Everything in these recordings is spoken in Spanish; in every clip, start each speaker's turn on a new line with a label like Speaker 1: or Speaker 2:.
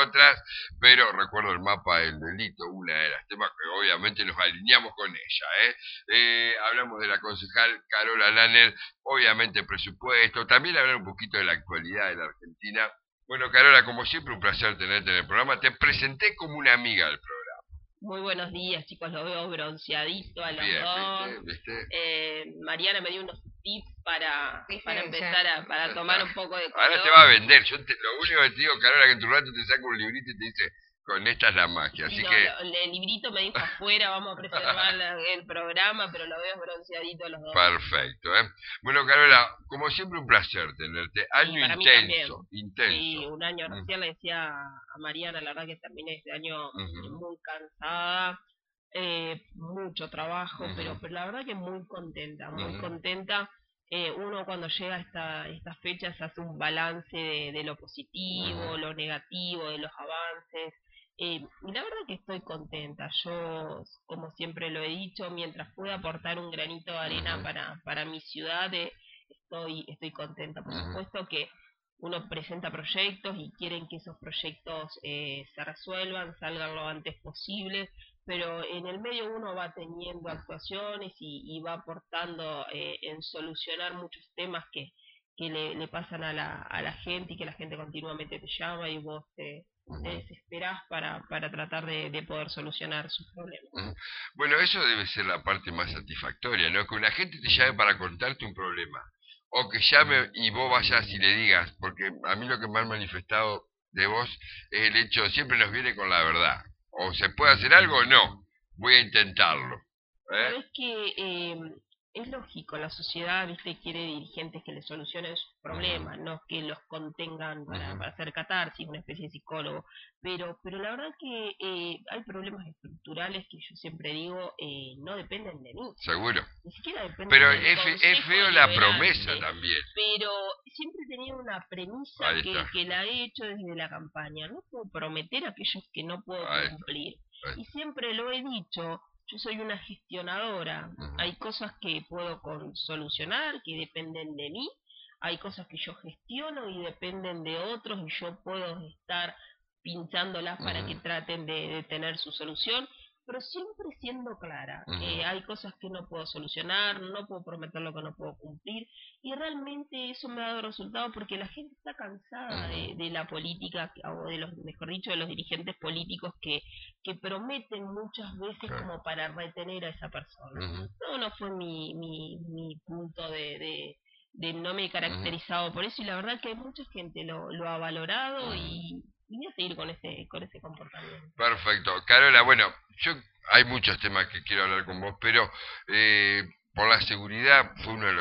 Speaker 1: otras, pero recuerdo el mapa del delito, una de las temas que obviamente nos alineamos con ella, ¿eh? Hablamos de la concejal Carola Lanner, obviamente presupuesto, también hablar un poquito de la actualidad de la Argentina. Bueno, Carola, como siempre, un placer tenerte en el programa. Te presenté como una amiga del programa.
Speaker 2: Muy buenos días, chicos, lo veo bronceadito a los
Speaker 1: Bien,
Speaker 2: dos.
Speaker 1: ¿viste?
Speaker 2: Mariana me dio unos tips para
Speaker 3: ¿Viste?
Speaker 2: empezar para tomar un poco de
Speaker 1: Ahora te va a
Speaker 2: color.
Speaker 1: vender. Lo único que te digo, Carola, que en tu rato te saca un librito y te dice, con esta es la magia.
Speaker 2: Sí,
Speaker 1: Así
Speaker 2: no,
Speaker 1: que,
Speaker 2: el librito me dijo afuera, vamos a preservar el programa, pero lo veo bronceadito a los dos.
Speaker 1: perfecto, ¿eh? Bueno, Carola, como siempre, un placer tenerte.
Speaker 2: Sí,
Speaker 1: Año
Speaker 2: para mí también.
Speaker 1: intenso,
Speaker 2: Sí,
Speaker 1: intenso.
Speaker 2: un año, recién le decía a Mariana, la verdad que terminé este año
Speaker 1: Ujú,
Speaker 2: muy cansada, mucho trabajo,
Speaker 1: ujú,
Speaker 2: pero la verdad que muy contenta, muy
Speaker 1: ujú,
Speaker 2: contenta. Uno cuando llega a estas fechas hace un balance de lo positivo,
Speaker 1: ujú,
Speaker 2: lo negativo, de los avances. Y la verdad que estoy contenta. Yo, como siempre lo he dicho, mientras pueda aportar un granito de arena
Speaker 1: ujú,
Speaker 2: para mi ciudad, estoy contenta. Por
Speaker 1: ujú,
Speaker 2: supuesto que uno presenta proyectos y quieren que esos proyectos se resuelvan, salgan lo antes posible, pero en el medio uno va teniendo actuaciones y va aportando en solucionar muchos temas que le pasan a la gente y que la gente continuamente te llama y vos te
Speaker 1: ujú,
Speaker 2: desesperás para tratar de poder solucionar sus problemas.
Speaker 1: ujú. Bueno, eso debe ser la parte más satisfactoria, ¿no? Que una gente te llame para contarte un problema. O que llame y vos vayas y le digas, porque a mí lo que me han manifestado de vos es el hecho, siempre nos viene con la verdad. O se puede hacer algo o no. Voy a intentarlo. ¿Eh?
Speaker 2: Sabes que es lógico, la sociedad, viste, quiere dirigentes que le solucionen sus
Speaker 1: Ujú,
Speaker 2: problemas, no que los contengan
Speaker 1: ujú.
Speaker 2: para hacer catarsis, una especie de psicólogo. Pero la verdad que hay problemas estructurales que yo siempre digo no dependen de mí,
Speaker 1: Seguro.
Speaker 2: ni siquiera dependen
Speaker 1: Pero
Speaker 2: del
Speaker 1: es
Speaker 2: Consejo
Speaker 1: feo la promesa
Speaker 2: Deliberante,
Speaker 1: también.
Speaker 2: pero siempre tenía una premisa
Speaker 1: Ahí está.
Speaker 2: que la he hecho desde la campaña. No puedo prometer aquellos que no puedo
Speaker 1: Ahí está.
Speaker 2: cumplir.
Speaker 1: Ahí
Speaker 2: Y
Speaker 1: está.
Speaker 2: siempre lo he dicho, yo soy una gestionadora.
Speaker 1: Ujú,
Speaker 2: Hay cosas que puedo solucionar, que dependen de mí. Hay cosas que yo gestiono y dependen de otros y yo puedo estar pinchándolas para que
Speaker 1: ujú,
Speaker 2: traten de tener su solución, pero siempre siendo clara.
Speaker 1: ujú,
Speaker 2: Hay cosas que no puedo solucionar, no puedo prometer lo que no puedo cumplir, y realmente eso me ha dado resultado porque la gente está cansada
Speaker 1: ujú.
Speaker 2: de la política, o de los, mejor dicho, de los dirigentes políticos que prometen muchas veces
Speaker 1: Claro.
Speaker 2: como para retener a esa persona.
Speaker 1: Ujú,
Speaker 2: No fue mi punto de no me he
Speaker 1: ujú.
Speaker 2: caracterizado por eso, y la verdad que mucha gente lo ha valorado
Speaker 1: Ujú.
Speaker 2: y voy a seguir con ese comportamiento.
Speaker 1: Perfecto. Carola, bueno, yo hay muchos temas que quiero hablar con vos, pero eh, por la seguridad fue uno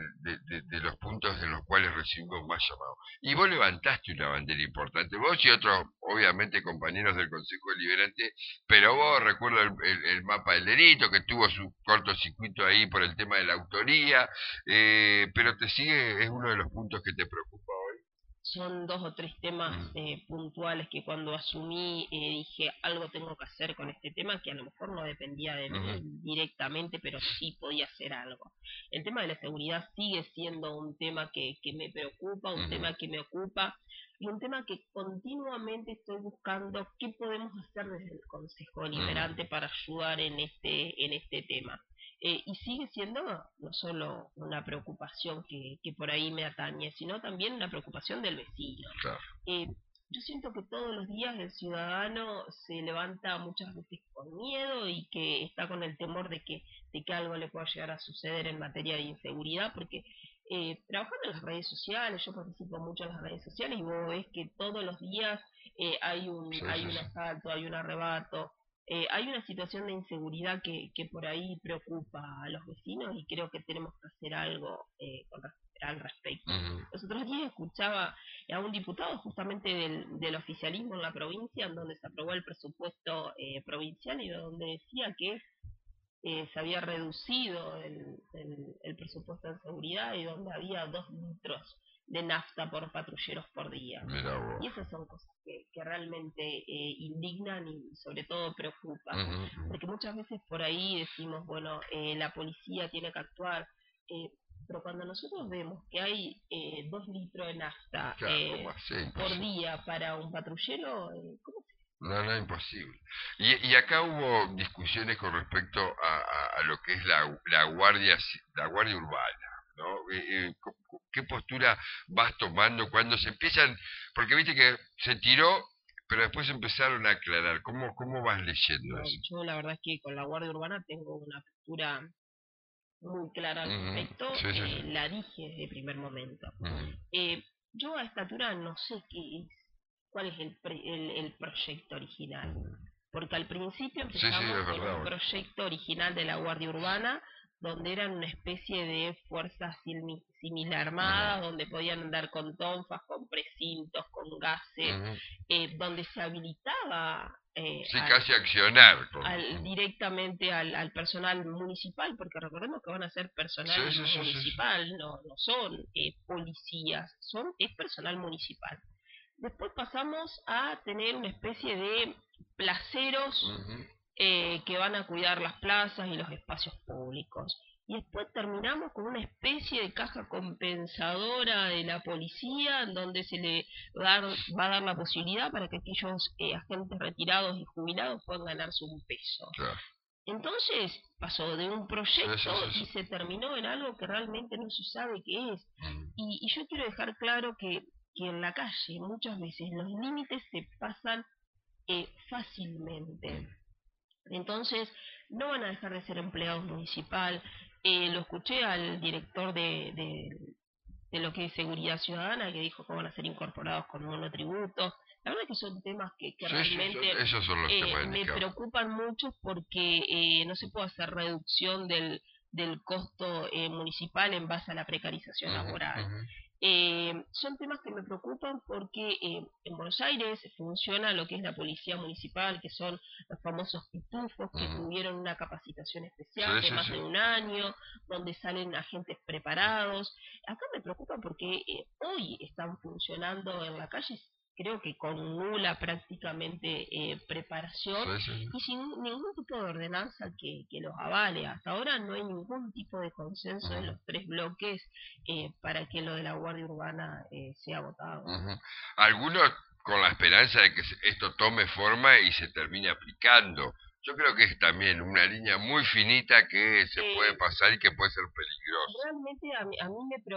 Speaker 1: de los puntos en los cuales recibimos más llamados. Y vos levantaste una bandera importante, vos y otros, obviamente, compañeros del Consejo Deliberante, pero vos recuerdo el mapa del delito, que tuvo su cortocircuito ahí por el tema de la autoría, pero te sigue, es uno de los puntos que te preocupa hoy.
Speaker 2: Son dos o tres temas
Speaker 1: Mm,
Speaker 2: puntuales que cuando asumí dije algo tengo que hacer con este tema que a lo mejor no dependía de
Speaker 1: ujú,
Speaker 2: mí directamente, pero sí podía hacer algo. El tema de la seguridad sigue siendo un tema que me preocupa, un
Speaker 1: ujú,
Speaker 2: tema que me ocupa y un tema que continuamente estoy buscando qué podemos hacer desde el Consejo
Speaker 1: ujú,
Speaker 2: Deliberante para ayudar en este tema. Y sigue siendo no solo una preocupación que por ahí me atañe, sino también una preocupación del vecino.
Speaker 1: claro.
Speaker 2: Eh, yo siento que todos los días el ciudadano se levanta muchas veces con miedo y que está con el temor de que algo le pueda llegar a suceder en materia de inseguridad, porque trabajando en las redes sociales, yo participo mucho en las redes sociales y vos ves que todos los días
Speaker 1: Sí,
Speaker 2: hay
Speaker 1: sí,
Speaker 2: un
Speaker 1: sí.
Speaker 2: asalto, hay un arrebato, hay una situación de inseguridad que por ahí preocupa a los vecinos y creo que tenemos que hacer algo al respecto.
Speaker 1: Ujú,
Speaker 2: Los otros días escuchaba a un diputado justamente del oficialismo en la provincia, en donde se aprobó el presupuesto provincial y donde decía que se había reducido el presupuesto en seguridad y donde había 2 litros de nafta por patrulleros por día.
Speaker 1: mira vos.
Speaker 2: Y esas son cosas que realmente indignan y sobre todo preocupan,
Speaker 1: Ujú, ujú,
Speaker 2: porque muchas veces por ahí decimos, bueno, la policía tiene que actuar, pero cuando nosotros vemos que hay 2 litros de nafta
Speaker 1: Claro, ¿cómo hace?
Speaker 2: por
Speaker 1: Imposible.
Speaker 2: día para un patrullero, ¿cómo se
Speaker 1: No, no, imposible. Y acá hubo discusiones con respecto a lo que es la guardia urbana, ¿no? ¿Qué postura vas tomando cuando se empiezan? Porque viste que se tiró, pero después empezaron a aclarar. ¿Cómo vas leyendo
Speaker 2: No,
Speaker 1: eso?
Speaker 2: yo la verdad es que con la Guardia Urbana tengo una postura muy clara al
Speaker 1: Ujú.
Speaker 2: respecto,
Speaker 1: Sí, sí, sí.
Speaker 2: la dije desde el primer momento.
Speaker 1: Ujú.
Speaker 2: Yo a esta altura no sé cuál es el proyecto original, porque al principio
Speaker 1: Sí, sí,
Speaker 2: empezamos
Speaker 1: es
Speaker 2: con
Speaker 1: verdad.
Speaker 2: un proyecto original de la Guardia Urbana, donde eran una especie de fuerzas similar
Speaker 1: Ujú,
Speaker 2: armadas, donde podían andar con tonfas, con precintos, con gases,
Speaker 1: ujú.
Speaker 2: donde se habilitaba
Speaker 1: Sí, casi accionar.
Speaker 2: directamente al personal municipal, porque recordemos que van a ser
Speaker 1: Sí,
Speaker 2: personal
Speaker 1: sí, sí, sí, sí.
Speaker 2: municipal, no son policías, es personal municipal. Después pasamos a tener una especie de placeros
Speaker 1: Ujú,
Speaker 2: que van a cuidar las plazas y los espacios públicos. Y después terminamos con una especie de caja compensadora de la policía, en donde se le va a dar la posibilidad para que aquellos agentes retirados y jubilados puedan ganarse un peso.
Speaker 1: claro.
Speaker 2: Entonces pasó de un
Speaker 1: Sí, sí,
Speaker 2: proyecto
Speaker 1: sí,
Speaker 2: y
Speaker 1: sí.
Speaker 2: se terminó en algo que realmente no se sabe qué es.
Speaker 1: Ujú,
Speaker 2: Y yo quiero dejar claro que en la calle muchas veces los límites se pasan fácilmente.
Speaker 1: ujú.
Speaker 2: Entonces, no van a dejar de ser empleados municipal. Lo escuché al director de lo que es seguridad ciudadana, que dijo que van a ser incorporados con monotributos. La verdad que son temas que
Speaker 1: Sí, sí,
Speaker 2: realmente
Speaker 1: esos son los temas
Speaker 2: me
Speaker 1: delicados.
Speaker 2: preocupan mucho porque no se puede hacer reducción del costo municipal en base a la precarización
Speaker 1: Ujú,
Speaker 2: laboral.
Speaker 1: ujú,
Speaker 2: Son temas que me preocupan porque en Buenos Aires funciona lo que es la policía municipal, que son los famosos pitufos que
Speaker 1: ujú.
Speaker 2: tuvieron una capacitación
Speaker 1: Sí,
Speaker 2: especial de
Speaker 1: sí,
Speaker 2: más
Speaker 1: sí.
Speaker 2: de un año, donde salen agentes preparados. Acá me preocupa porque hoy están funcionando en la calle, creo que con nula prácticamente preparación
Speaker 1: Sí, sí,
Speaker 2: y
Speaker 1: sí.
Speaker 2: sin ningún tipo de ordenanza que los avale. Hasta ahora no hay ningún tipo de consenso en
Speaker 1: Ujú,
Speaker 2: los 3 bloques para que lo de la Guardia Urbana sea votado.
Speaker 1: ujú. Algunos con la esperanza de que esto tome forma y se termine aplicando. Yo creo que es también una línea muy finita que se puede
Speaker 2: Eh,
Speaker 1: pasar y que puede ser peligrosa.
Speaker 2: Realmente a mí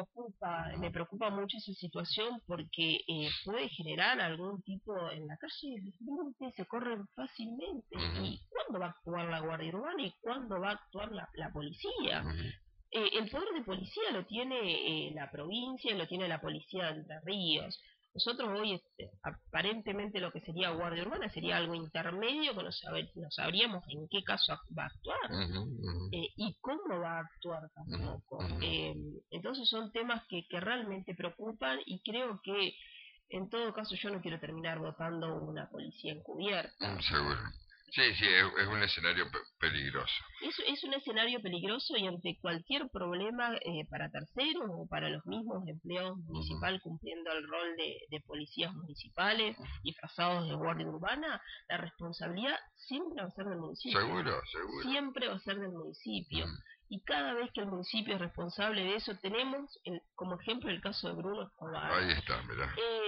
Speaker 2: me
Speaker 1: Ujú,
Speaker 2: preocupa mucho esa situación porque puede generar algún tipo en la calle, los límites se corren fácilmente.
Speaker 1: ujú,
Speaker 2: ¿Y cuándo va a actuar la Guardia Urbana y cuándo va a actuar la policía?
Speaker 1: ujú,
Speaker 2: El poder de policía lo tiene la provincia, lo tiene la policía de Entre Ríos. Nosotros hoy, aparentemente, lo que sería Guardia Urbana sería algo intermedio que no sabríamos en qué caso va a actuar
Speaker 1: ujú, ujú,
Speaker 2: y cómo va a actuar
Speaker 1: ujú,
Speaker 2: tampoco.
Speaker 1: ujú.
Speaker 2: Entonces son temas que realmente preocupan y creo que en todo caso yo no quiero terminar votando una policía encubierta.
Speaker 1: Seguro. Sí, sí, es un escenario peligroso.
Speaker 2: Es un escenario peligroso y ante cualquier problema para terceros o para los mismos empleados
Speaker 1: Ujú.
Speaker 2: municipales cumpliendo el rol de policías municipales disfrazados de guardia urbana, la responsabilidad siempre va a ser del municipio.
Speaker 1: Seguro, seguro.
Speaker 2: Siempre va a ser del municipio.
Speaker 1: Ujú.
Speaker 2: Y cada vez que el municipio es responsable de eso, tenemos como ejemplo el caso de Bruno Escobar.
Speaker 1: Ahí está, mirá.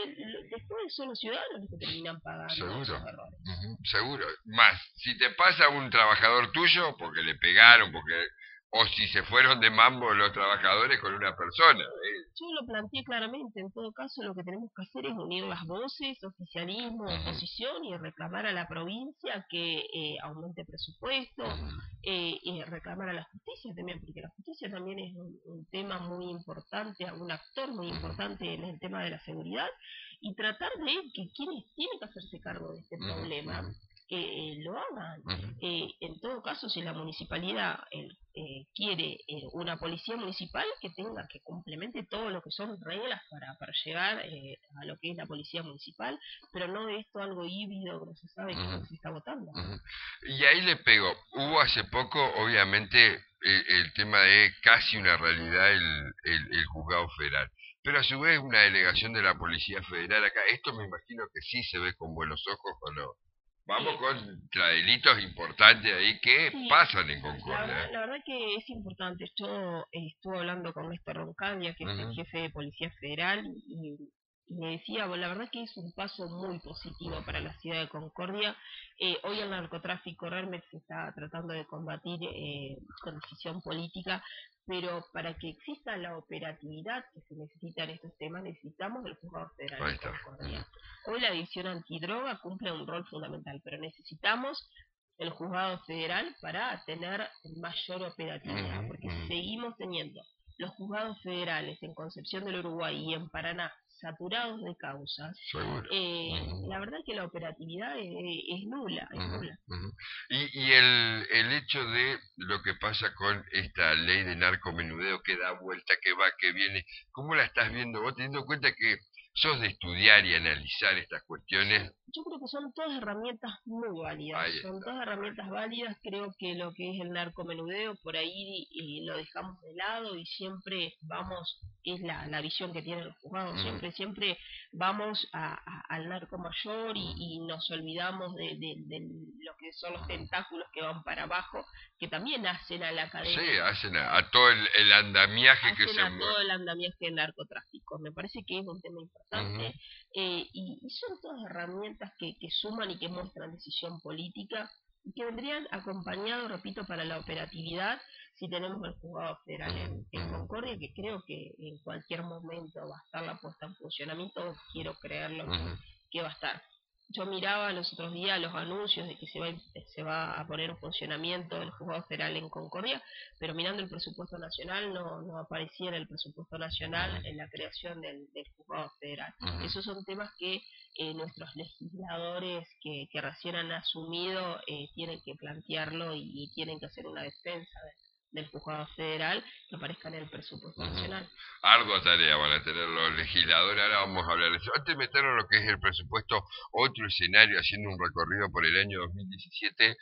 Speaker 2: Después son los ciudadanos los que terminan pagando
Speaker 1: Seguro.
Speaker 2: esos errores.
Speaker 1: Ujú, seguro. Más, si te pasa un trabajador tuyo, porque le pegaron, o si se fueron de mambo los trabajadores con una persona.
Speaker 2: Yo lo planteé claramente, en todo caso lo que tenemos que hacer es unir las voces, oficialismo,
Speaker 1: Ujú,
Speaker 2: oposición, y reclamar a la provincia que aumente presupuesto,
Speaker 1: ujú,
Speaker 2: y reclamar a la justicia también, porque la justicia también es un tema muy importante, un actor muy
Speaker 1: ujú,
Speaker 2: importante en el tema de la seguridad, y tratar de que quienes tienen que hacerse cargo de este
Speaker 1: ujú,
Speaker 2: problema
Speaker 1: ujú,
Speaker 2: lo hagan.
Speaker 1: ujú.
Speaker 2: En todo caso, si la municipalidad quiere una policía municipal que tenga, que complemente todo lo que son reglas para llegar a lo que es la policía municipal, pero no de esto algo híbrido que no se sabe qué es lo
Speaker 1: Ujú,
Speaker 2: que se está votando.
Speaker 1: ujú. Y ahí le pego. Hubo hace poco, obviamente, el tema de casi una realidad el juzgado federal. Pero a su vez una delegación de la Policía Federal acá. Esto me imagino que sí se ve con buenos ojos o no. Vamos contra delitos importantes ahí que
Speaker 2: Sí,
Speaker 1: pasan en Concordia.
Speaker 2: la verdad que es importante. Yo estuve hablando con Néstor Roncaña, que es el
Speaker 1: Ujú.
Speaker 2: jefe de Policía Federal, y me decía, bueno, la verdad que es un paso muy positivo para la ciudad de Concordia. Hoy el narcotráfico realmente se está tratando de combatir con decisión política, pero para que exista la operatividad que se necesita en estos temas, necesitamos el juzgado federal
Speaker 1: Ahí
Speaker 2: en
Speaker 1: está.
Speaker 2: Concordia.
Speaker 1: Ujú.
Speaker 2: Hoy la división antidroga cumple un rol fundamental, pero necesitamos el juzgado federal para tener mayor operatividad,
Speaker 1: Ujú,
Speaker 2: porque si
Speaker 1: ujú.
Speaker 2: seguimos teniendo los juzgados federales en Concepción del Uruguay y en Paraná saturados de causas,
Speaker 1: Seguro. Ujú.
Speaker 2: la verdad que la operatividad es nula, es
Speaker 1: Ujú,
Speaker 2: nula.
Speaker 1: ujú. Y el hecho de lo que pasa con esta ley de narcomenudeo que da vuelta, que va, que viene, ¿cómo la estás viendo vos teniendo en cuenta que sos de estudiar y analizar estas cuestiones?
Speaker 2: Yo creo que son todas herramientas muy válidas,
Speaker 1: Ahí
Speaker 2: son
Speaker 1: está.
Speaker 2: todas herramientas válidas. Creo que lo que es el narcomenudeo por ahí lo dejamos de lado y siempre vamos, es la visión que tienen los juzgados,
Speaker 1: Ujú,
Speaker 2: siempre vamos al narco mayor
Speaker 1: ujú,
Speaker 2: y nos olvidamos de lo que son los
Speaker 1: ujú.
Speaker 2: tentáculos que van para abajo, que también hacen a la
Speaker 1: Sí,
Speaker 2: cadena,
Speaker 1: hacen a todo el andamiaje que
Speaker 2: hacen
Speaker 1: se
Speaker 2: a
Speaker 1: mueve.
Speaker 2: todo el andamiaje del narcotráfico. Me parece que es un tema
Speaker 1: Ujú,
Speaker 2: importante y son todas herramientas que suman y que muestran decisión política y que vendrían acompañados, repito, para la operatividad si tenemos el juzgado federal
Speaker 1: ujú,
Speaker 2: en
Speaker 1: ujú,
Speaker 2: Concordia, que creo que en cualquier momento va a estar la puesta en funcionamiento, quiero creerlo
Speaker 1: ujú,
Speaker 2: que va a estar. Yo miraba los otros días los anuncios de que se va a poner en funcionamiento el juzgado federal en Concordia, pero mirando el presupuesto nacional no aparecía en el presupuesto nacional en la creación del juzgado federal.
Speaker 1: ujú,
Speaker 2: Esos son temas que nuestros legisladores que recién han asumido tienen que plantearlo y tienen que hacer una defensa del juzgado federal que aparezca en el presupuesto
Speaker 1: ujú.
Speaker 2: nacional.
Speaker 1: Ardua tarea van a tener los legisladores. Ahora vamos a hablar de eso. Antes de meternos en lo que es el presupuesto, otro escenario, haciendo un recorrido por el año 2017,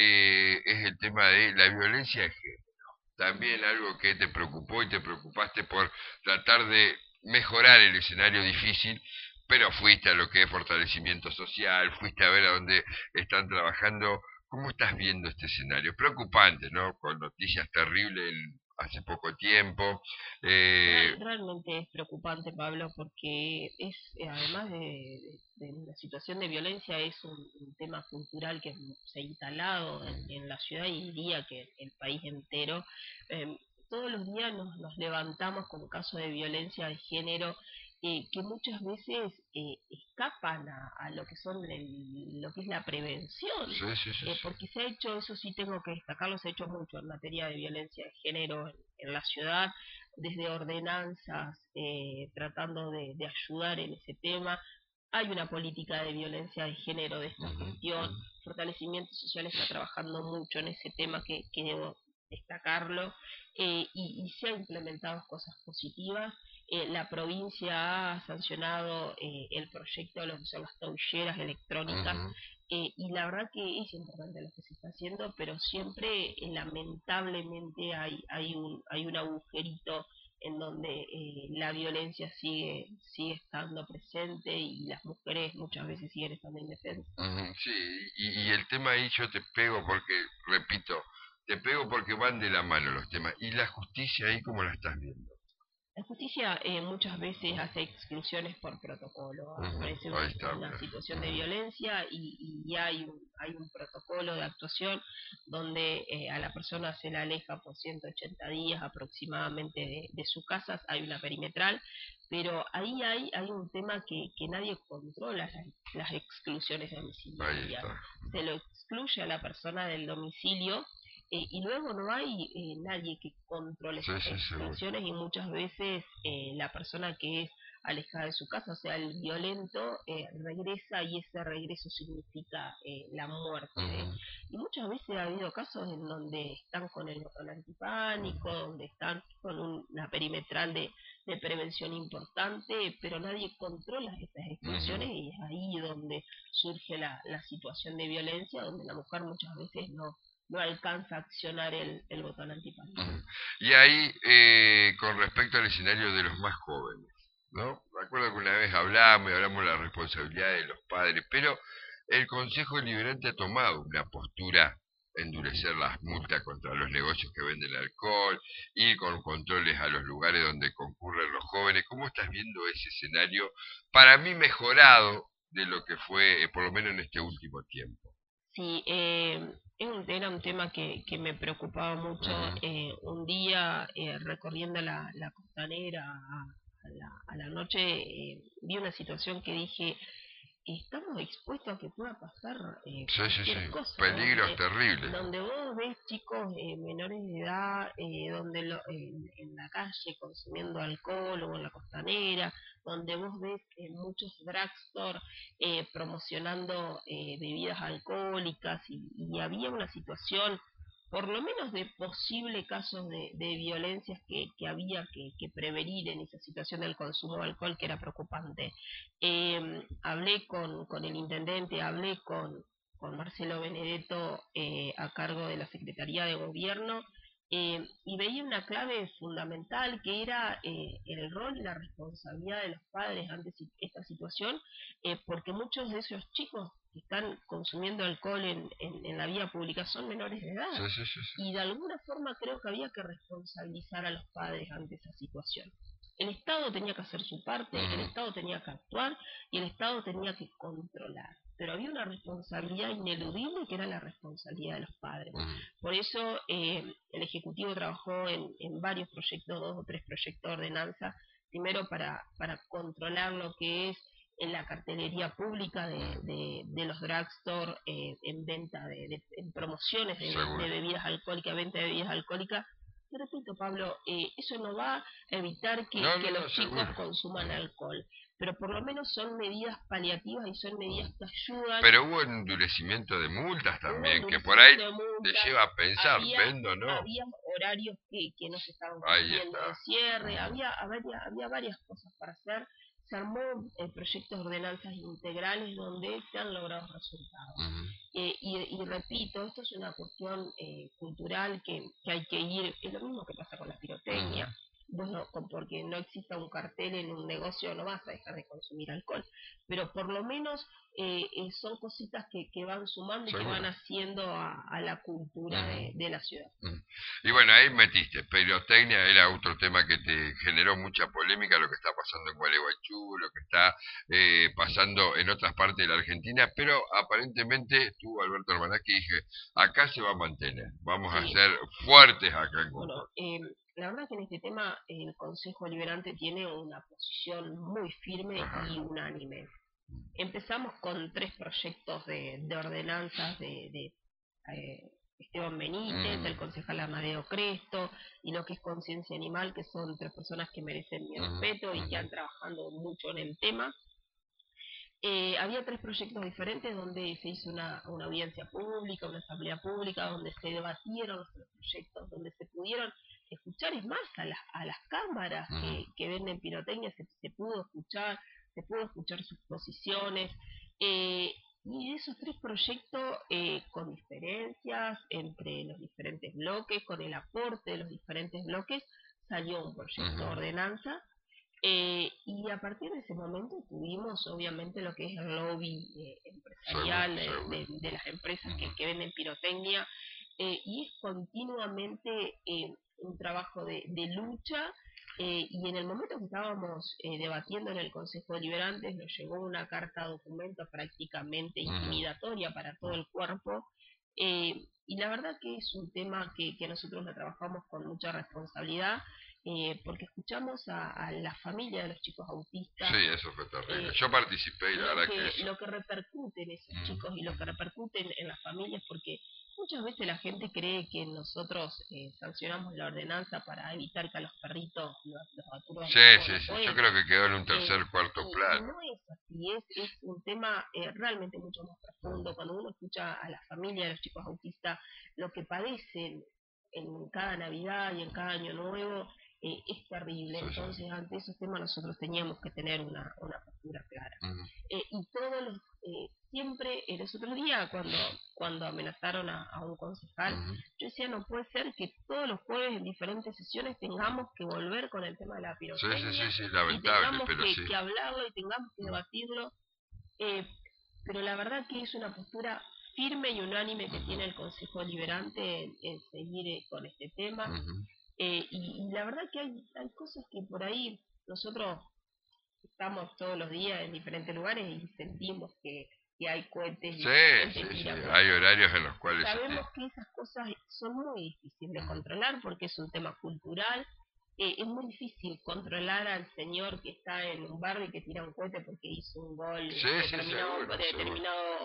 Speaker 1: es el tema de la violencia de género. También algo que te preocupó y te preocupaste por tratar de mejorar el escenario difícil, pero fuiste a lo que es fortalecimiento social, fuiste a ver a dónde están trabajando. ¿Cómo estás viendo este escenario? Preocupante, ¿no? Con noticias terribles hace poco tiempo. Eh,
Speaker 2: Realmente es preocupante, Pablo, porque es, además de la situación de violencia, es un tema cultural que se ha instalado en la ciudad y diría que en el país entero. Eh, Todos los días nos levantamos con casos de violencia de género que muchas veces escapan a lo que son lo que es la prevención,
Speaker 1: sí, sí, sí, sí.
Speaker 2: porque se ha hecho, eso sí tengo que destacarlo, se ha hecho mucho en materia de violencia de género en la ciudad desde ordenanzas tratando de ayudar en ese tema. Hay una política de violencia de género de esta
Speaker 1: Ujú,
Speaker 2: gestión.
Speaker 1: ujú,
Speaker 2: Fortalecimiento Social está trabajando mucho en ese tema que debo destacarlo y se han implementado cosas positivas. La provincia ha sancionado el proyecto de lo que son las tobilleras electrónicas
Speaker 1: ujú,
Speaker 2: y la verdad que es importante lo que se está haciendo, pero siempre lamentablemente hay un agujerito en donde la violencia sigue estando presente y las mujeres muchas veces siguen estando indefensas.
Speaker 1: ujú. Sí, y el tema ahí yo te pego porque, repito, te pego porque van de la mano los temas. ¿Y la justicia ahí cómo la estás viendo?
Speaker 2: La justicia muchas veces hace exclusiones por protocolo.
Speaker 1: Ujú,
Speaker 2: Aparece
Speaker 1: ahí está,
Speaker 2: una
Speaker 1: mira.
Speaker 2: situación de
Speaker 1: Ujú,
Speaker 2: violencia y hay un protocolo de actuación donde a la persona se la aleja por 180 días aproximadamente de su casa. Hay una perimetral, pero ahí hay un tema que nadie controla, las exclusiones
Speaker 1: ahí
Speaker 2: domiciliarias.
Speaker 1: está.
Speaker 2: Se lo excluye a la persona del domicilio y luego no hay nadie que controle
Speaker 1: Sí,
Speaker 2: esas
Speaker 1: sí, seguro.
Speaker 2: exclusiones y muchas veces la persona que es alejada de su casa, o sea, el violento, regresa y ese regreso significa la muerte.
Speaker 1: Ujú,
Speaker 2: Y muchas veces ha habido casos en donde están con el botón
Speaker 1: ujú,
Speaker 2: antipánico, donde están con una perimetral de prevención importante, pero nadie controla estas
Speaker 1: ujú,
Speaker 2: exclusiones y es ahí donde surge la situación de violencia, donde la mujer muchas veces no alcanza a accionar el botón antipánico.
Speaker 1: ujú. Y ahí, con respecto al escenario de los más jóvenes, ¿no? Me acuerdo que una vez hablamos y hablamos de la responsabilidad de los padres, pero el Consejo Deliberante ha tomado una postura, endurecer las multas contra los negocios que venden alcohol, ir con controles a los lugares donde concurren los jóvenes. ¿Cómo estás viendo ese escenario? Para mí mejorado de lo que fue, por lo menos en este último tiempo.
Speaker 2: Sí, era un tema que me preocupaba mucho.
Speaker 1: Ujú.
Speaker 2: Un día, recorriendo la costanera a la noche, vi una situación que dije, estamos expuestos a que pueda pasar
Speaker 1: Sí, sí, sí.
Speaker 2: cualquier cosa,
Speaker 1: Peligros terribles.
Speaker 2: donde vos ves chicos menores de edad, donde en la calle consumiendo alcohol o en la costanera, donde vos ves muchos drugstore promocionando bebidas alcohólicas y había una situación por lo menos de posible casos de violencias que había que prevenir en esa situación del consumo de alcohol, que era preocupante. Hablé con el intendente, hablé con Marcelo Benedetto a cargo de la Secretaría de Gobierno, y veía una clave fundamental que era el rol y la responsabilidad de los padres ante esta situación, porque muchos de esos chicos que están consumiendo alcohol en la vía pública son menores de edad,
Speaker 1: Sí, sí, sí, sí.
Speaker 2: y de alguna forma creo que había que responsabilizar a los padres ante esa situación. El Estado tenía que hacer su parte, el
Speaker 1: Ujú,
Speaker 2: Estado tenía que actuar y el Estado tenía que controlar. Pero había una responsabilidad ineludible que era la responsabilidad de los padres.
Speaker 1: ujú.
Speaker 2: Por eso el Ejecutivo trabajó en varios proyectos, 2 o 3 proyectos de ordenanza, primero para controlar lo que es en la cartelería pública de los drugstore en venta en promociones
Speaker 1: Seguro.
Speaker 2: de bebidas alcohólicas, venta de bebidas alcohólicas. Te repito, Pablo, eso no va a evitar
Speaker 1: No, no,
Speaker 2: que
Speaker 1: no,
Speaker 2: los chicos
Speaker 1: seguro.
Speaker 2: consuman
Speaker 1: Ujú.
Speaker 2: alcohol, pero por lo menos son medidas paliativas y son medidas que ayudan.
Speaker 1: Pero hubo endurecimiento de multas
Speaker 2: Hubo
Speaker 1: también, que por ahí
Speaker 2: endurecimiento de
Speaker 1: te
Speaker 2: multas,
Speaker 1: lleva a pensar,
Speaker 2: había,
Speaker 1: ¿vendo o no?
Speaker 2: había horarios que no se estaban
Speaker 1: Ahí
Speaker 2: cumpliendo de
Speaker 1: está.
Speaker 2: cierre,
Speaker 1: Ujú,
Speaker 2: había varias cosas para hacer. Se armó proyectos de ordenanzas integrales donde se han logrado resultados.
Speaker 1: ujú,
Speaker 2: Y repito, esto es una cuestión cultural que hay que ir, es lo mismo que pasa con la
Speaker 1: ujú.
Speaker 2: pirotecnia. Bueno, porque no exista un cartel en un negocio no vas a dejar de consumir alcohol, pero por lo menos son cositas que van sumando y que van
Speaker 1: Seguro.
Speaker 2: haciendo a la cultura
Speaker 1: Ujú,
Speaker 2: de la ciudad.
Speaker 1: ujú. Y bueno, ahí metiste, pirotecnia era otro tema que te generó mucha polémica, lo que está pasando en Gualeguaychú, lo que está pasando en otras partes de la Argentina, pero aparentemente tú, Alberto Hermanaki, dije, acá se va a mantener, vamos a
Speaker 2: Sí,
Speaker 1: ser fuertes acá en
Speaker 2: bueno,
Speaker 1: Concord.
Speaker 2: la verdad que en este tema el Consejo Liberante tiene una posición muy firme
Speaker 1: Ajá.
Speaker 2: y unánime. Empezamos con 3 proyectos de ordenanzas de Esteban Benítez,
Speaker 1: Ujú,
Speaker 2: el concejal Amadeo Cresto y lo que es Conciencia Animal, que son 3 personas que merecen mi
Speaker 1: ujú,
Speaker 2: respeto y que
Speaker 1: ujú,
Speaker 2: han trabajado mucho en el tema. Había 3 proyectos diferentes donde se hizo una audiencia pública, una asamblea pública, donde se debatieron los 3 proyectos, donde se pudieron escuchar, es más, a las cámaras
Speaker 1: ujú,
Speaker 2: que venden pirotecnia se pudo escuchar sus posiciones. Y de esos 3 proyectos, con diferencias entre los diferentes bloques, con el aporte de los diferentes bloques, salió un proyecto
Speaker 1: ujú.
Speaker 2: de ordenanza, y a partir de ese momento tuvimos obviamente lo que es el lobby
Speaker 1: Seguro,
Speaker 2: empresarial
Speaker 1: seguro.
Speaker 2: de las empresas
Speaker 1: Ujú,
Speaker 2: que venden pirotecnia, y es continuamente un trabajo de lucha, y en el momento que estábamos debatiendo en el Consejo Deliberante nos llegó una carta documento prácticamente
Speaker 1: ujú,
Speaker 2: intimidatoria para todo el cuerpo, y la verdad que es un tema que nosotros lo trabajamos con mucha responsabilidad, porque escuchamos a la familia de los chicos
Speaker 1: sí,
Speaker 2: autistas,
Speaker 1: eso fue terrible.
Speaker 2: eh,
Speaker 1: Yo participé y la verdad que eso.
Speaker 2: lo que repercute en esos
Speaker 1: Ujú,
Speaker 2: chicos y lo que
Speaker 1: ujú.
Speaker 2: repercute en las familias, porque muchas veces la gente cree que nosotros sancionamos la ordenanza para evitar que a los perritos los aturan
Speaker 1: Sí,
Speaker 2: o
Speaker 1: sí,
Speaker 2: los
Speaker 1: sí. Yo
Speaker 2: jueguen,
Speaker 1: creo que quedó en un tercer, cuarto
Speaker 2: y
Speaker 1: plano.
Speaker 2: no es así, es un tema realmente mucho más profundo. Cuando uno escucha a la familia de los chicos autistas, lo que padecen en cada Navidad y en cada Año Nuevo, es terrible.
Speaker 1: Sí, sí.
Speaker 2: Entonces, ante esos temas nosotros teníamos que tener una postura clara.
Speaker 1: Ujú,
Speaker 2: Y todos los, siempre, los otros días, cuando amenazaron a un concejal,
Speaker 1: ujú.
Speaker 2: yo decía, no puede ser que todos los jueves en diferentes sesiones tengamos que volver con el tema de la
Speaker 1: Sí, sí, sí,
Speaker 2: pirotecnia
Speaker 1: sí,
Speaker 2: y
Speaker 1: lamentable,
Speaker 2: tengamos
Speaker 1: pero sí.
Speaker 2: que hablarlo y tengamos que
Speaker 1: Mm.
Speaker 2: debatirlo. eh, pero la verdad que es una postura firme y unánime que tiene el Consejo Deliberante en seguir con este tema. Y la verdad que hay cosas que por ahí nosotros estamos todos los días en diferentes lugares y sentimos que hay cohetes y la gente tira cohetes.
Speaker 1: Hay horarios en los cuales...
Speaker 2: Sabemos que esas cosas son muy difíciles de controlar porque es un tema cultural. Es muy difícil controlar al señor que está en un barrio y que tira un cohete porque hizo un gol determinado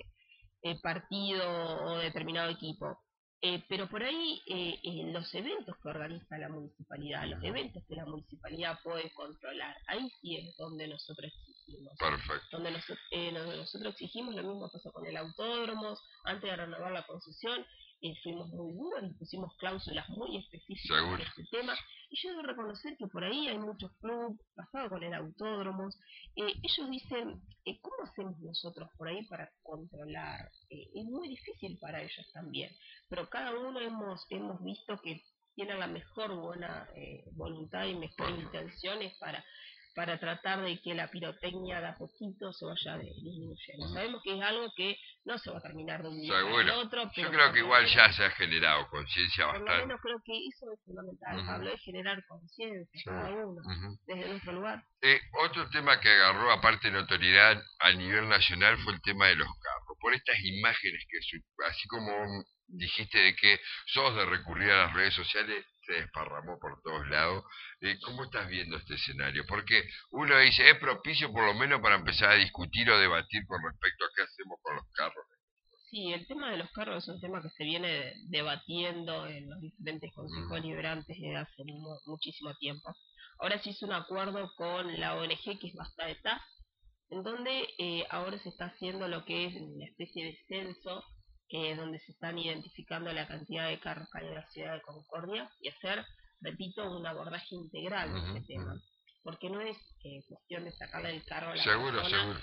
Speaker 2: partido o determinado equipo. Pero por ahí los eventos que organiza la municipalidad, los eventos que la municipalidad puede controlar, ahí sí es donde nosotros exigimos.
Speaker 1: Perfecto.
Speaker 2: Donde nosotros exigimos, lo mismo pasó con el autódromo, antes de renovar la concesión, fuimos muy duros y pusimos cláusulas muy específicas en este tema. Y yo debo reconocer que por ahí hay muchos clubes, pasado con el autódromo, ellos dicen, ¿cómo hacemos nosotros por ahí para controlar? Es muy difícil para ellos también, pero cada uno hemos visto que tienen la mejor buena voluntad y mejor intenciones para tratar de que la pirotecnia de a poquito se vaya disminuyendo. Sabemos que es algo que no se va a terminar de un día para el otro. Pero
Speaker 1: yo creo que igual ya se ha generado conciencia bastante.
Speaker 2: Por lo menos creo que eso es fundamental, Pablo, es generar conciencia cada uno, desde nuestro lugar.
Speaker 1: Otro tema que agarró aparte notoriedad a nivel nacional fue el tema de los carros. Por estas imágenes que, así como dijiste de que sos de recurrir a las redes sociales, se desparramó por todos lados. ¿Cómo estás viendo este escenario? Porque uno dice, es propicio por lo menos para empezar a discutir o debatir con respecto a qué hacemos con los carros.
Speaker 2: Sí, el tema de los carros es un tema que se viene debatiendo en los diferentes consejos deliberantes desde hace muchísimo tiempo. Ahora se hizo un acuerdo con la ONG que es Basta de TAS, en donde ahora se está haciendo lo que es una especie de censo, donde se están identificando la cantidad de carros que hay en la ciudad de Concordia y hacer, repito, un abordaje integral de ese tema. Porque no es cuestión de sacarle el carro a la persona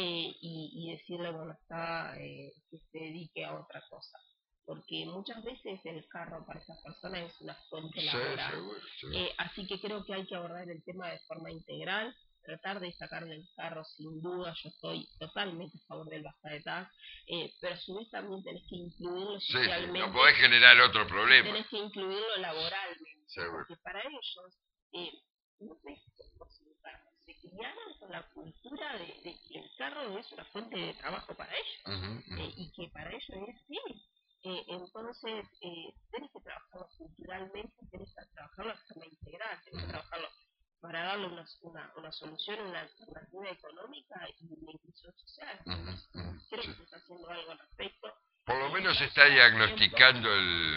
Speaker 2: y decirle, bueno, está, que se dedique a otra cosa. Porque muchas veces el carro para esas personas es una fuente laboral. Así que creo que hay que abordar el tema de forma integral, tratar de sacarle el carro sin duda. Yo estoy totalmente a favor del basta de TAC, pero a su vez también tenés que incluirlo socialmente.
Speaker 1: No podés generar otro problema.
Speaker 2: Tenés que incluirlo laboralmente, porque para ellos no es su carro. Se criaron con la cultura de que el carro es una fuente de trabajo para ellos y que para ellos es fin. Entonces, tenés que trabajarlo culturalmente, tenés que trabajarlo de forma integral, tenés que trabajarlo para darle una solución, una alternativa económica y una inclusión social. Creo que se está haciendo algo al respecto.
Speaker 1: Por lo menos se está diagnosticando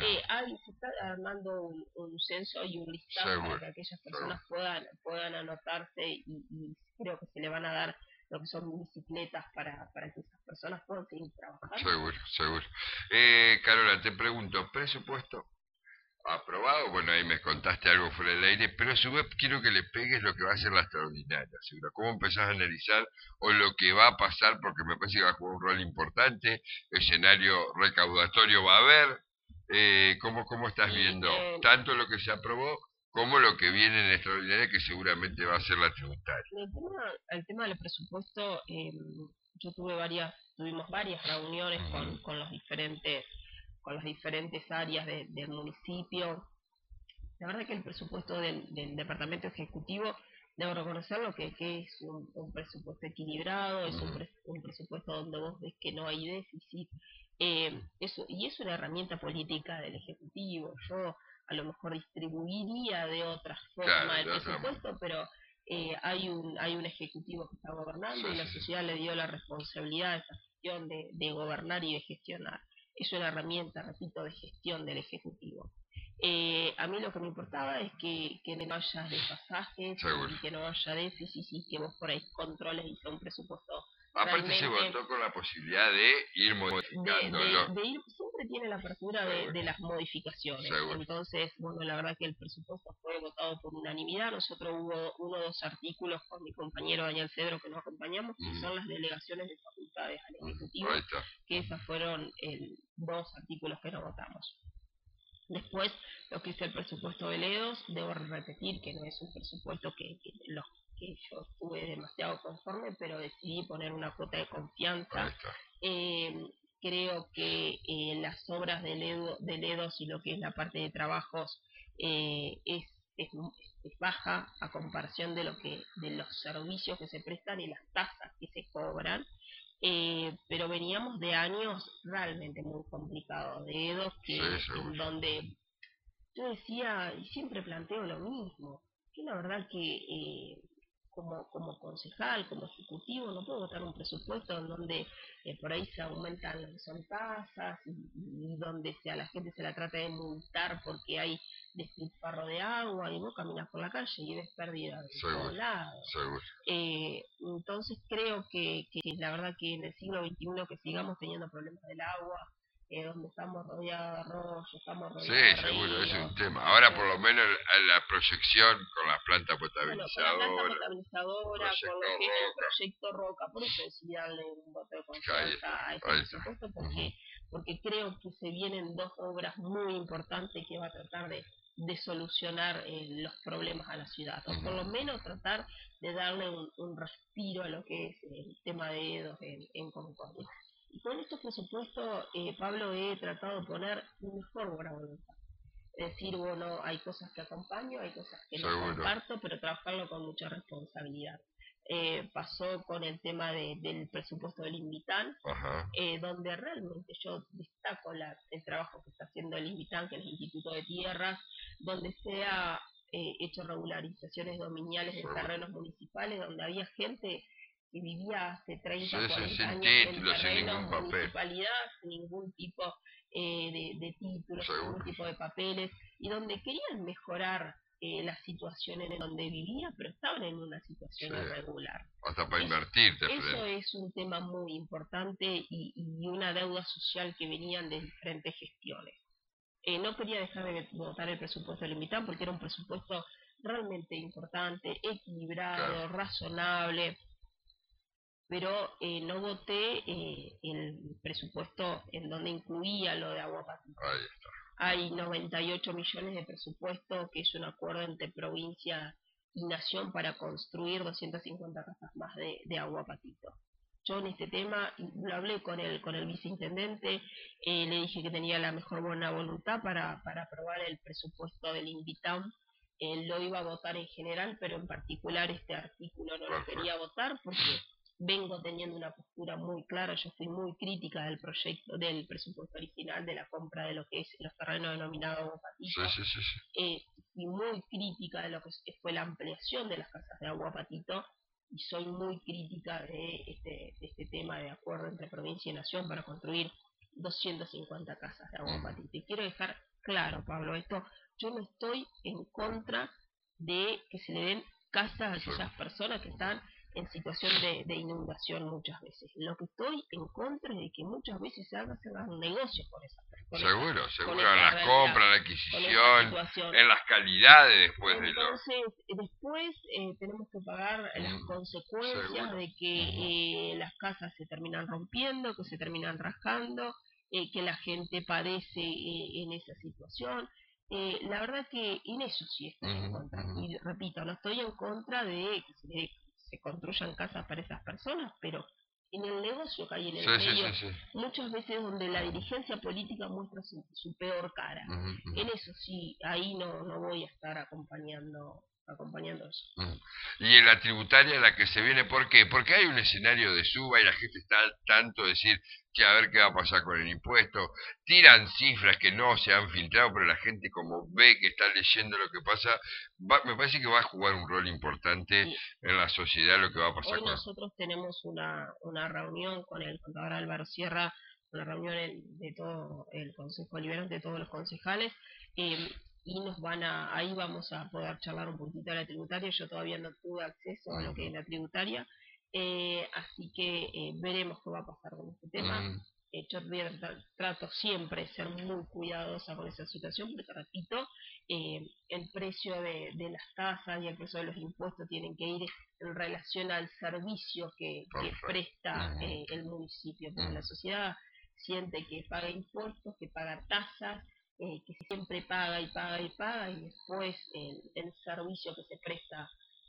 Speaker 2: se está armando un censo y un listado para que aquellas personas puedan anotarse y creo que se le van a dar lo que son bicicletas para que esas personas puedan seguir trabajando.
Speaker 1: Seguro. Carola, te pregunto, ¿presupuesto aprobado? Bueno, ahí me contaste algo fuera del aire, pero a su vez quiero que le pegues lo que va a ser la extraordinaria, ¿seguro? ¿Cómo empezás a analizar o lo que va a pasar? Porque me parece que va a jugar un rol importante, escenario recaudatorio va a haber. ¿Cómo estás viendo tanto lo que se aprobó como lo que viene en extraordinaria, que seguramente va a ser la tributaria?
Speaker 2: El tema del presupuesto, yo tuvimos varias reuniones con las diferentes áreas del municipio. La verdad que el presupuesto del departamento ejecutivo, debo reconocerlo que es un presupuesto equilibrado, es un presupuesto donde vos ves que no hay déficit, y es una herramienta política del ejecutivo. Yo a lo mejor distribuiría de otra forma el presupuesto, pero hay un ejecutivo que está gobernando y la sociedad le dio la responsabilidad de esa gestión de gobernar y de gestionar. Es una herramienta, repito, de gestión del ejecutivo. A mí lo que me importaba es que no haya desfasajes y que no haya déficit y que vos por ahí controles y sea un presupuesto.
Speaker 1: Aparte se votó con la posibilidad de ir modificándolo.
Speaker 2: Siempre tiene la apertura de las modificaciones. Entonces, bueno, la verdad que el presupuesto fue votado por unanimidad. Nosotros hubo 1 o 2 artículos con mi compañero Daniel Cedro que nos acompañamos, que son las delegaciones de facultades al Ejecutivo, que esas fueron 2 artículos que no votamos. Después, lo que es el presupuesto de Ledos, debo repetir que no es un presupuesto que que yo estuve demasiado conforme, pero decidí poner una cuota de confianza. Creo que las obras del EDOS y lo que es la parte de trabajos es, es baja a comparación de los servicios que se prestan y las tasas que se cobran. Pero veníamos de años realmente muy complicados, de EDOS en donde yo decía, y siempre planteo lo mismo, que la verdad que como concejal, como ejecutivo, no puedo votar un presupuesto en donde por ahí se aumentan lo que son tasas y donde a la gente se la trata de multar porque hay despilfarro de agua y vos caminas por la calle y ves pérdida de todos lados. Entonces creo que la verdad que en el siglo XXI que sigamos teniendo problemas del agua, donde estamos rodeados de arroyos, estamos rodeados de
Speaker 1: Sí, seguro,
Speaker 2: ríos.
Speaker 1: ese es un tema. Ahora por lo menos la proyección con la planta potabilizadora,
Speaker 2: con la planta potabilizadora, con lo que es el proyecto Roca, por eso decidí darle un voto de confianza a este presupuesto, porque creo que se vienen dos obras muy importantes que va a tratar de solucionar los problemas a la ciudad, o por lo menos tratar de darle un respiro a lo que es el tema de EDOS en Concordia. Y con estos presupuestos, Pablo, he tratado de poner mi mejor buena voluntad. Es decir, bueno, hay cosas que acompaño, hay cosas que no comparto, pero trabajarlo con mucha responsabilidad. Pasó con el tema del presupuesto del Invitan, donde realmente yo destaco el trabajo que está haciendo el Invitan, que es el Instituto de Tierras, donde se ha hecho regularizaciones dominiales de terrenos municipales, donde había gente que vivía hace 30, 40 años en terrenos, municipalidad, sin ningún tipo de títulos, sin ningún tipo de papeles, y donde querían mejorar la situación en donde vivía, pero estaban en una situación irregular.
Speaker 1: Hasta para invertir.
Speaker 2: Eso es un tema muy importante y una deuda social que venían de diferentes gestiones. No quería dejar de votar el presupuesto del Invitan porque era un presupuesto realmente importante, equilibrado, razonable, pero no voté el presupuesto en donde incluía lo de Agua Patito. Hay 98 millones de presupuesto, que es un acuerdo entre provincia y nación para construir 250 casas más de Agua Patito. Yo en este tema lo hablé con el viceintendente, le dije que tenía la mejor buena voluntad para aprobar el presupuesto del Invitam. Lo iba a votar en general, pero en particular este artículo no lo quería votar porque vengo teniendo una postura muy clara. Yo fui muy crítica del proyecto, del presupuesto original, de la compra de lo que es los terrenos denominados Agua Patito. Fui muy crítica de lo que fue la ampliación de las casas de Agua Patito, y soy muy crítica de este tema de acuerdo entre provincia y nación para construir 250 casas de Agua Patito. Y quiero dejar claro, Pablo, esto, yo no estoy en contra de que se le den casas a aquellas personas que están en situación de inundación muchas veces. Lo que estoy en contra es de que muchas veces se hagan negocios con esas personas.
Speaker 1: Seguro, en las compras, en la adquisición, en las calidades después.
Speaker 2: Entonces, después tenemos que pagar las consecuencias de que las casas se terminan rompiendo, que se terminan rasgando, que la gente padece en esa situación. La verdad que en eso sí estoy en contra. Y repito, no estoy en contra de que se construyan casas para esas personas, pero en el negocio que hay en el medio, muchas veces donde la dirigencia política muestra su peor cara. En eso sí, ahí no voy a estar acompañando eso.
Speaker 1: Y en la tributaria la que se viene, ¿por qué? Porque hay un escenario de suba y la gente está al tanto de decir, che, a ver qué va a pasar con el impuesto. Tiran cifras que no se han filtrado, pero la gente como ve que está leyendo lo que pasa, me parece que va a jugar un rol importante en la sociedad lo que va a pasar.
Speaker 2: Hoy nosotros tenemos una reunión con el contador Álvaro Sierra, una reunión de todo el Consejo Liberante, de todos los concejales, y ahí vamos a poder charlar un poquito de la tributaria. Yo todavía no tuve acceso a lo que es la tributaria, así que veremos qué va a pasar con este tema. Yo trato siempre de ser muy cuidadosa con esa situación, porque repito, el precio de las tasas y el precio de los impuestos tienen que ir en relación al servicio que presta el municipio, porque la sociedad siente que paga impuestos, que paga tasas, que siempre paga y paga y paga, y después el servicio que se presta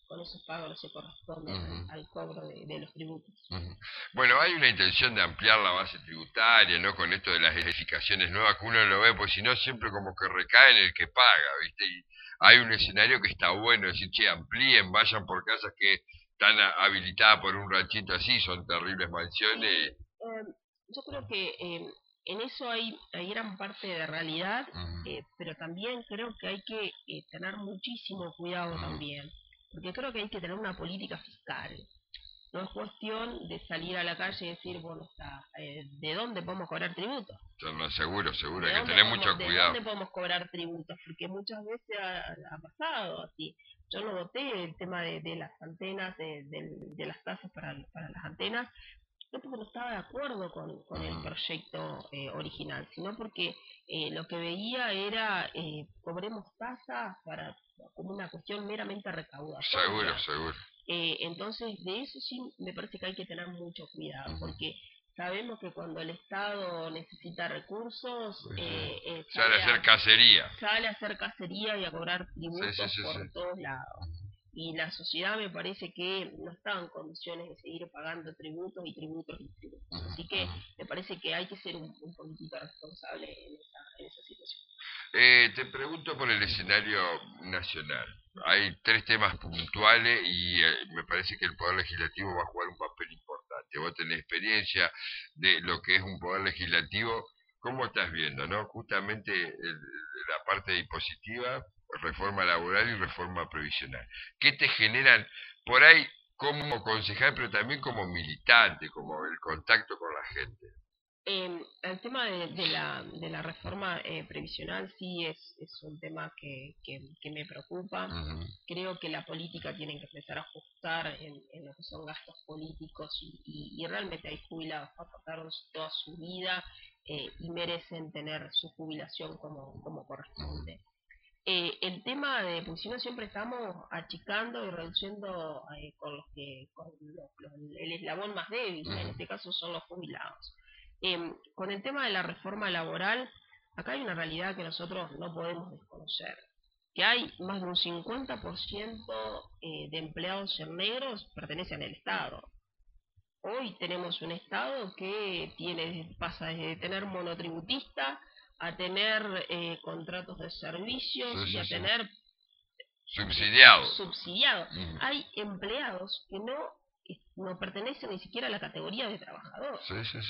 Speaker 2: con esos pagos no se corresponden al cobro de los tributos.
Speaker 1: Bueno, hay una intención de ampliar la base tributaria, ¿no? Con esto de las edificaciones nuevas, que uno lo ve, pues si no siempre como que recae en el que paga, ¿viste? Y hay un escenario que está bueno, decir, che, amplíen, vayan por casas que están habilitadas por un ranchito así, son terribles mansiones.
Speaker 2: Yo creo que en eso hay gran parte de realidad, pero también creo que hay que tener muchísimo cuidado también, porque creo que hay que tener una política fiscal. No es cuestión de salir a la calle y decir, bueno, ¿de dónde podemos cobrar tributos?
Speaker 1: No, seguro, hay que tener mucho cuidado. ¿De
Speaker 2: dónde podemos cobrar tributos? Porque muchas veces ha pasado así. Yo no voté el tema de las antenas, de las tasas para las antenas, no porque no estaba de acuerdo con el proyecto original, sino porque lo que veía era cobremos tasas como una cuestión meramente recaudatoria.
Speaker 1: Seguro.
Speaker 2: Entonces, de eso sí me parece que hay que tener mucho cuidado, porque sabemos que cuando el Estado necesita recursos,
Speaker 1: sale a hacer cacería.
Speaker 2: Sale a hacer cacería y a cobrar tributos por todos lados. Y la sociedad me parece que no está en condiciones de seguir pagando tributos y tributos. Así que me parece que hay que ser un poquitito responsable en esa situación.
Speaker 1: Te pregunto por el escenario nacional. Hay 3 temas puntuales y me parece que el Poder Legislativo va a jugar un papel importante. Vos tenés experiencia de lo que es un Poder Legislativo. ¿Cómo estás viendo, no? Justamente la parte impositiva, reforma laboral y reforma previsional. ¿Qué te generan por ahí como concejal, pero también como militante, como el contacto con la gente?
Speaker 2: El tema de la reforma previsional sí es un tema que me preocupa. Creo que la política tiene que empezar a ajustar en lo que son gastos políticos y realmente hay jubilados que aportaron toda su vida y merecen tener su jubilación como corresponde. El tema de pensiones siempre estamos achicando y reduciendo el eslabón más débil, en este caso son los jubilados. Con el tema de la reforma laboral, acá hay una realidad que nosotros no podemos desconocer, que hay más de un 50% de empleados en negros pertenecen al Estado. Hoy tenemos un Estado que pasa de tener monotributista a tener contratos de servicios y a tener
Speaker 1: subsidiados.
Speaker 2: Hay empleados que no pertenecen ni siquiera a la categoría de trabajador.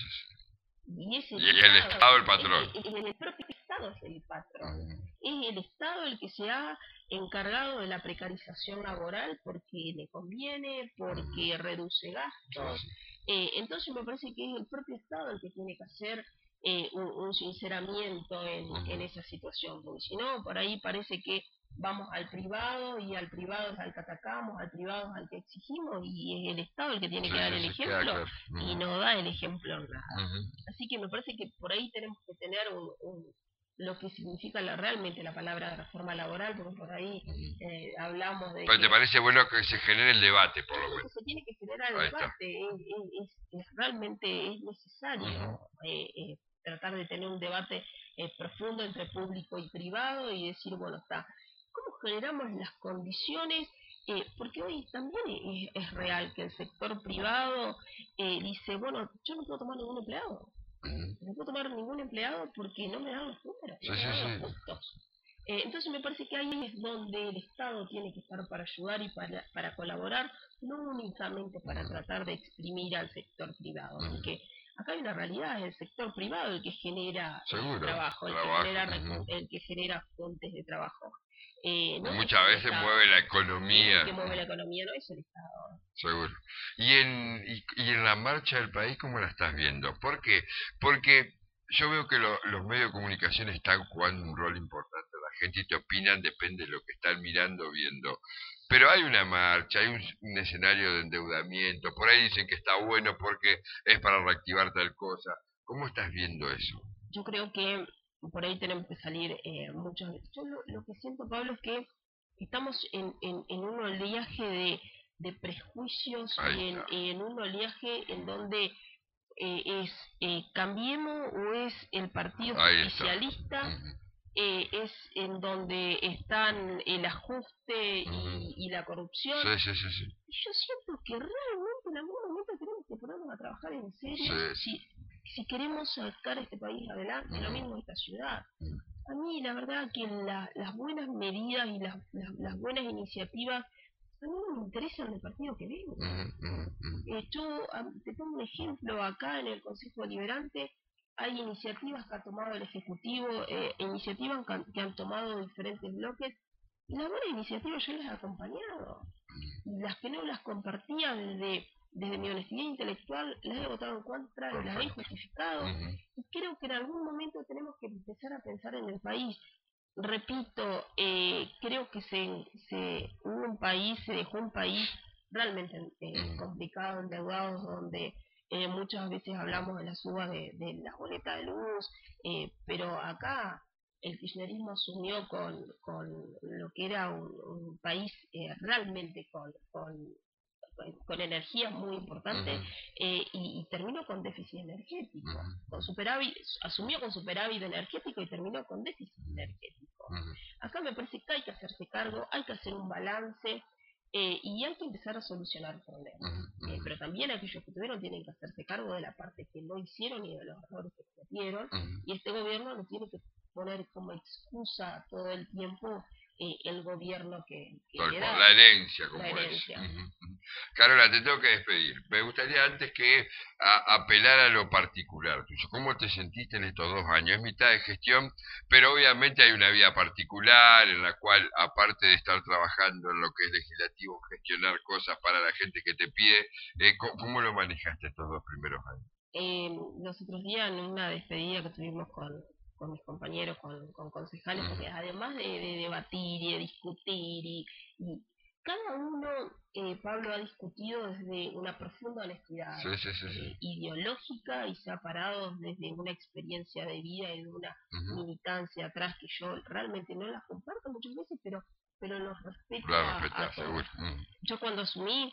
Speaker 2: Y
Speaker 1: el Estado el patrón.
Speaker 2: El propio Estado es el patrón. Es el Estado el que se ha encargado de la precarización laboral porque le conviene, porque reduce gastos. Entonces me parece que es el propio Estado el que tiene que hacer un sinceramiento en esa situación, porque si no, por ahí parece que vamos al privado y al privado es al que atacamos, al privado es al que exigimos y es el Estado el que tiene que dar el ejemplo y no da el ejemplo en nada. Así que me parece que por ahí tenemos que tener lo que significa realmente la palabra reforma laboral, porque por ahí hablamos de...
Speaker 1: Pero ¿te parece bueno que se genere el debate, por lo menos?
Speaker 2: Se tiene que generar el debate, realmente es necesario tratar de tener un debate profundo entre público y privado y decir, bueno, ¿cómo generamos las condiciones? Porque hoy también es real que el sector privado dice, bueno, yo no puedo tomar ningún empleado. No puedo tomar ningún empleado porque no me dan los números, no me dan los costos. Entonces me parece que ahí es donde el Estado tiene que estar para ayudar y para colaborar, no únicamente para tratar de exprimir al sector privado, porque acá hay una realidad, es el sector privado el que genera trabajo, el que genera fuentes de trabajo.
Speaker 1: Muchas veces mueve la economía.
Speaker 2: El que mueve la economía no es el Estado.
Speaker 1: Seguro. ¿Y en la marcha del país cómo la estás viendo? ¿Por qué? Porque yo veo que los medios de comunicación están jugando un rol importante. La gente te opinan, depende de lo que están mirando, viendo. Pero hay una marcha, hay un escenario de endeudamiento. Por ahí dicen que está bueno porque es para reactivar tal cosa. ¿Cómo estás viendo eso?
Speaker 2: Yo creo que por ahí tenemos que salir muchas veces. Yo lo que siento, Pablo, es que estamos en un oleaje de prejuicios y en un oleaje en donde es Cambiemos o es el partido oficialista es en donde están el ajuste y la corrupción.
Speaker 1: Sí, sí, sí, sí.
Speaker 2: Y yo siento que realmente en algún momento tenemos que ponernos a trabajar en serio
Speaker 1: Sí.
Speaker 2: si queremos sacar este país adelante, lo mismo esta ciudad. A mí la verdad que las buenas medidas y las buenas iniciativas a mí no me interesan del partido que venga. Yo te pongo un ejemplo, acá en el Consejo Deliberante hay iniciativas que ha tomado el Ejecutivo, iniciativas que han tomado diferentes bloques, y las buenas iniciativas yo las he acompañado. Y las que no las compartía desde mi honestidad intelectual, las he votado en contra y las he justificado. Y creo que en algún momento tenemos que empezar a pensar en el país. Repito, creo que hubo un país, se dejó un país realmente complicado, endeudado, donde muchas veces hablamos de la suba de la boleta de luz, pero acá el kirchnerismo asumió con lo que era un país realmente con energías muy importantes y terminó con déficit energético, con superávit, asumió con superávit energético y terminó con déficit energético. Acá me parece que hay que hacerse cargo, hay que hacer un balance y hay que empezar a solucionar problemas. Pero también aquellos que tuvieron tienen que hacerse cargo de la parte que no hicieron y de los errores que cometieron, y este gobierno no tiene que poner como excusa todo el tiempo el gobierno que le da.
Speaker 1: La herencia, como
Speaker 2: la herencia.
Speaker 1: es. Carola, te tengo que despedir. Me gustaría antes que apelar a lo particular tuyo. ¿Cómo te sentiste en estos 2 años? Es mitad de gestión, pero obviamente hay una vida particular en la cual, aparte de estar trabajando en lo que es legislativo, gestionar cosas para la gente que te pide, ¿cómo lo manejaste estos 2 primeros años?
Speaker 2: Los otros días en una despedida que tuvimos con mis compañeros, con concejales, porque además de debatir y de discutir y cada uno, Pablo, ha discutido desde una profunda honestidad
Speaker 1: Sí.
Speaker 2: ideológica y se ha parado desde una experiencia de vida y de una militancia atrás que yo realmente no las comparto muchas veces, pero los respeto a todos. Yo cuando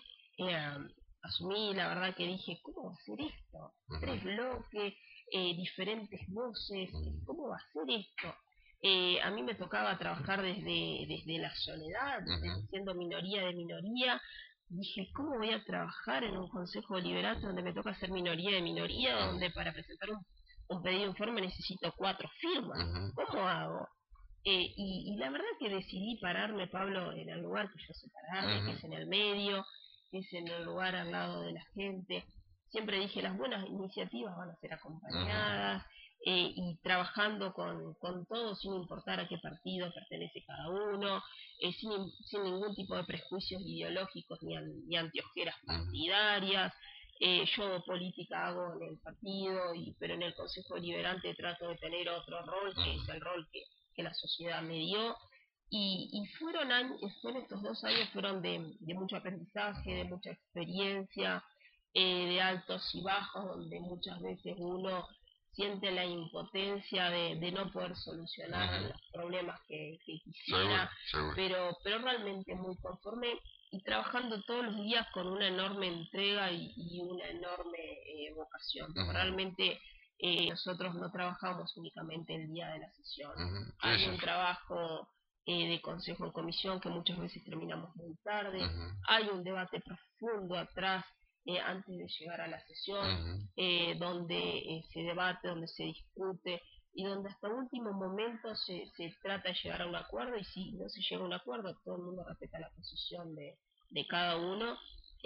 Speaker 2: asumí, la verdad que dije, ¿cómo va a ser esto? 3 bloques, diferentes voces, ¿cómo va a ser esto? A mí me tocaba trabajar desde la soledad, siendo minoría de minoría. Dije, ¿cómo voy a trabajar en un consejo deliberante donde me toca ser minoría de minoría, donde para presentar un pedido de informe necesito 4 firmas? ¿Cómo hago? Y la verdad que decidí pararme, Pablo, en el lugar que yo sé pararme, que es en el medio, que es en el lugar al lado de la gente. Siempre dije, las buenas iniciativas van a ser acompañadas y trabajando con todos sin importar a qué partido pertenece cada uno, sin ningún tipo de prejuicios ideológicos ni anteojeras partidarias. Yo política hago en el partido, pero en el Consejo Deliberante trato de tener otro rol, que es el rol que la sociedad me dio. Y fueron estos 2 años fueron de mucho aprendizaje, de mucha experiencia, de altos y bajos, donde muchas veces uno siente la impotencia de no poder solucionar los problemas que quisiera, pero realmente muy conforme y trabajando todos los días con una enorme entrega y una enorme vocación. Realmente nosotros no trabajamos únicamente el día de la sesión. Hay un trabajo de consejo en comisión que muchas veces terminamos muy tarde. Hay un debate profundo atrás antes de llegar a la sesión, donde se debate, donde se discute y donde hasta último momento se trata de llegar a un acuerdo, y si no se llega a un acuerdo todo el mundo respeta la posición de cada uno,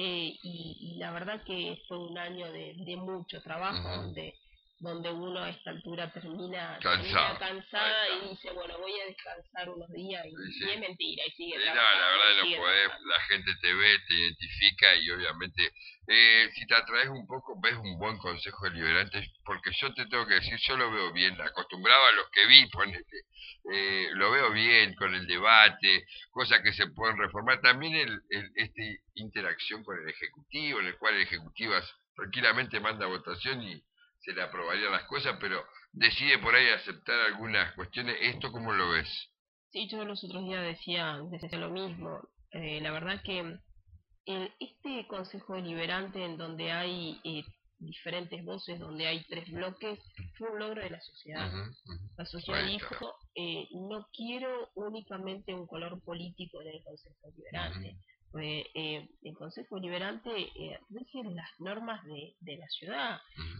Speaker 2: y la verdad que fue un año de mucho trabajo, donde uno a esta altura termina cansada y dice, bueno, voy a descansar unos días, y es mentira, y sigue trabajando.
Speaker 1: La verdad no podés, la gente te ve, te identifica y obviamente si te atraes un poco, ves un buen consejo deliberante, porque yo te tengo que decir, yo lo veo bien, acostumbrado a los que vi, ponete, lo veo bien con el debate, cosas que se pueden reformar, también este interacción con el Ejecutivo, en el cual el Ejecutivo tranquilamente manda votación y se le aprobarían las cosas, pero decide por ahí aceptar algunas cuestiones. ¿Esto cómo lo ves?
Speaker 2: Sí, yo los otros días decía lo mismo. La verdad que este Consejo Deliberante en donde hay diferentes voces, donde hay 3 bloques, fue un logro de la sociedad. La sociedad
Speaker 1: Ahí está.
Speaker 2: dijo, no quiero únicamente un color político en el Consejo Liberante. El Consejo Liberante rige las normas de la ciudad.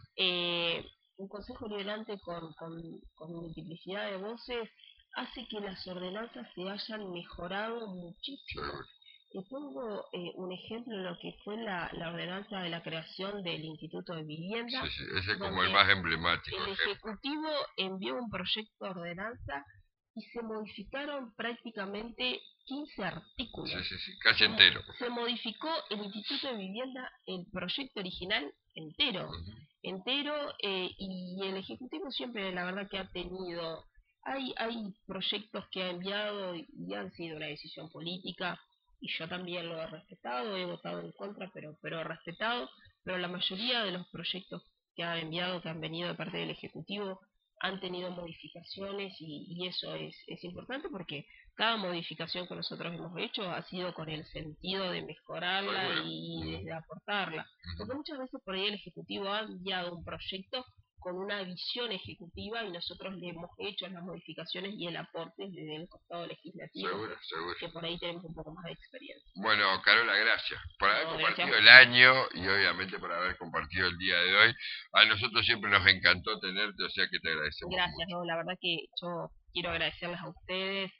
Speaker 2: Un Consejo Liberante con multiplicidad de voces hace que las ordenanzas se hayan mejorado muchísimo.
Speaker 1: Seguro.
Speaker 2: Y pongo un ejemplo de lo que fue la ordenanza de la creación del Instituto de Vivienda.
Speaker 1: Sí, sí, ese es como el
Speaker 2: donde
Speaker 1: más emblemático.
Speaker 2: el Ejecutivo envió un proyecto de ordenanza y se modificaron prácticamente 15 artículos.
Speaker 1: Sí, sí, sí, casi entero.
Speaker 2: Se modificó el Instituto de Vivienda, el proyecto original entero. Entero, y el Ejecutivo siempre, la verdad, que ha tenido... Hay proyectos que ha enviado y han sido una decisión política, y yo también lo he respetado, he votado en contra, pero he respetado, pero la mayoría de los proyectos que ha enviado, que han venido de parte del Ejecutivo, han tenido modificaciones, y eso es importante, porque cada modificación que nosotros hemos hecho ha sido con el sentido de mejorarla
Speaker 1: Seguro.
Speaker 2: y de aportarla. Porque muchas veces por ahí el Ejecutivo ha enviado un proyecto con una visión ejecutiva, y nosotros le hemos hecho las modificaciones y el aporte desde el costado legislativo,
Speaker 1: Seguro, seguro.
Speaker 2: que por ahí tenemos un poco más de experiencia.
Speaker 1: Bueno, Carola, gracias por haber
Speaker 2: No,
Speaker 1: compartido
Speaker 2: gracias.
Speaker 1: el año y obviamente por haber compartido el día de hoy. A nosotros siempre nos encantó tenerte, o sea que te agradecemos
Speaker 2: Gracias,
Speaker 1: mucho.
Speaker 2: no, la verdad que yo quiero agradecerles a ustedes.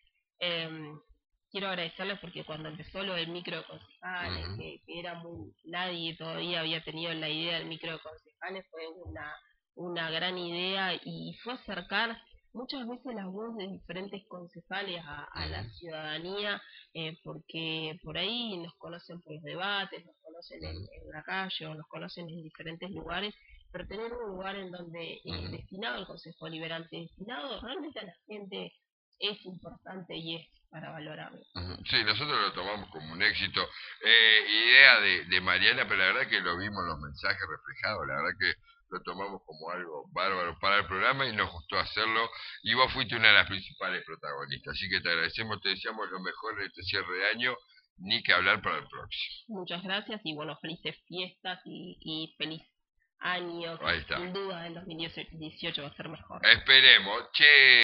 Speaker 2: Quiero agradecerles porque cuando empezó lo del micro de concejales, que era muy, nadie todavía había tenido la idea del micro de concejales, fue una gran idea, y fue acercar muchas veces las voces de diferentes concejales a la ciudadanía, porque por ahí nos conocen por los debates, nos conocen en la calle, o nos conocen en diferentes lugares, pero tener un lugar en donde destinado al Consejo Liberante, destinado realmente a la gente, es importante y es para valorarlo.
Speaker 1: Sí, nosotros lo tomamos como un éxito. Idea de Mariana, pero la verdad que lo vimos en los mensajes reflejados, la verdad que lo tomamos como algo bárbaro para el programa y nos gustó hacerlo, y vos fuiste una de las principales protagonistas, así que te agradecemos, te deseamos lo mejor de este cierre de año, ni que hablar para el próximo.
Speaker 2: Muchas gracias, y bueno, felices fiestas y feliz año,
Speaker 1: Ahí está.
Speaker 2: sin duda en 2018 va a ser mejor.
Speaker 1: Esperemos. Che.